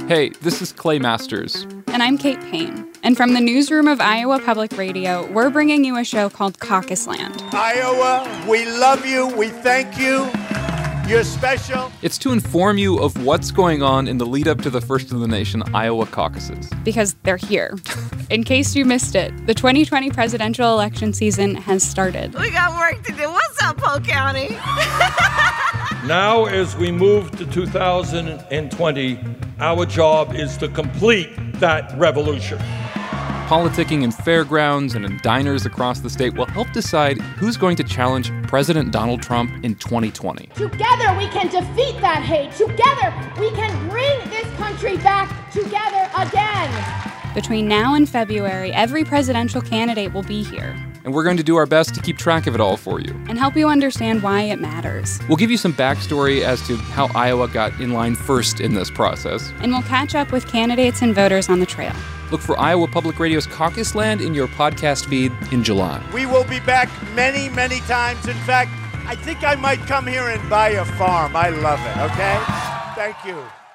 Hey, this is Clay Masters. And I'm Kate Payne. And from the newsroom of Iowa Public Radio, we're bringing you a show called Caucus Land. Iowa, we love you. We thank you. You're special. It's to inform you of what's going on in the lead up to the First of the Nation Iowa caucuses. Because they're here. In case you missed it, the 2020 presidential election season has started. We got work to do. What's up, Polk County? Now, as we move to 2020, our job is to complete that revolution. Politicking in fairgrounds and in diners across the state will help decide who's going to challenge President Donald Trump in 2020. Together we can defeat that hate. Together we can bring this country back together again. Between now and February, every presidential candidate will be here. And we're going to do our best to keep track of it all for you. And help you understand why it matters. We'll give you some backstory as to how Iowa got in line first in this process. And we'll catch up with candidates and voters on the trail. Look for Iowa Public Radio's Caucus Land in your podcast feed in July. We will be back many, many times. In fact, I think I might come here and buy a farm. I love it, okay? Thank you.